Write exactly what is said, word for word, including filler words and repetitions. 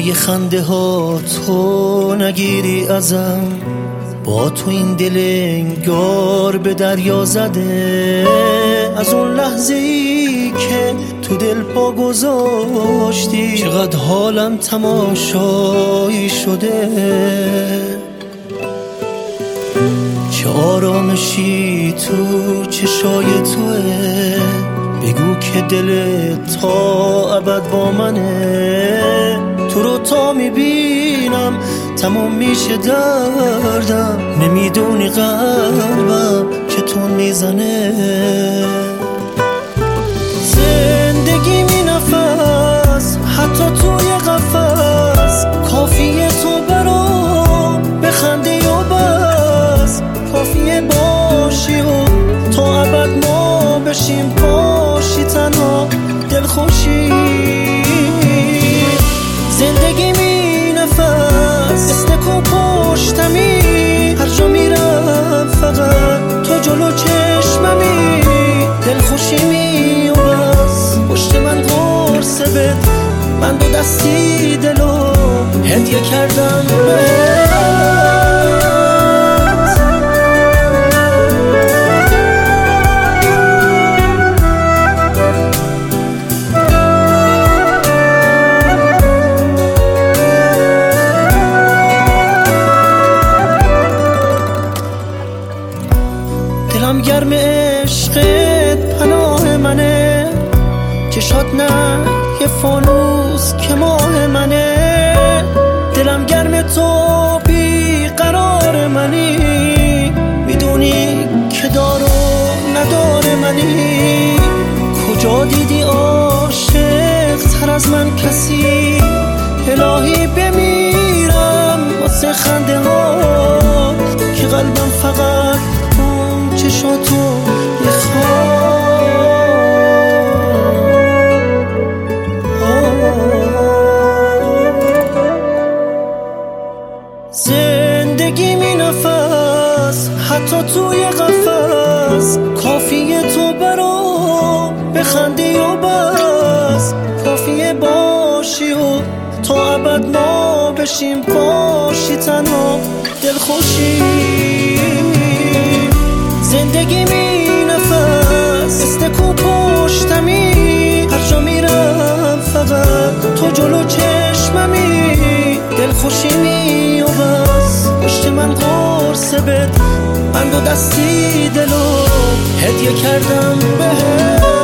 جای خنده ها تو نگیری ازم، با تو این دل انگار به دریا زده. از اون لحظه ای که تو دل پا گذاشتی چقدر حالم تماشایی شده. چه آرامشی تو چشای توه، بگو که دل تا ابد با منه. تو رو تا میبینم تموم میشه دردم، نمیدونی قلبم چطور میزنه. زندگی می نفس حتی توی قفس، کافیه تو برام بخنده و بس. کافیه باشی و تا ابد ما بشیم پاشی تنها دلخوشی. زندگی می نفس استکو پشتمی، هر جا میرم فقط تو جلو چشممی. دلخوشی می و بس، پشت من قرص بد، من دو دستی دلو هدیه کردم بهت. دلم گرم عشقت پناه منه، چشات نه یه فانوس که ماه منه. دلم گرم تو بی قرار منی، میدونی که دار و ندار منی. کجا دیدی عاشق تر از من کسی؟ الهی بمیرم واسه خنده ها که قلبم فقط چشاتو میخواد. زندگی می نفس حتی توی قفس، کافیه تو برام بخندی و بس. کافیه باشی و تا ابد ما بشیم پاشی تنها دلخوشی. زندگی می نفس استکو پشتمی، هر جا میرم فقط تو جلو چشممی. دلخوشی می و بس، پشت من قرص بد، من دو دستی دلو هدیه کردم بهت.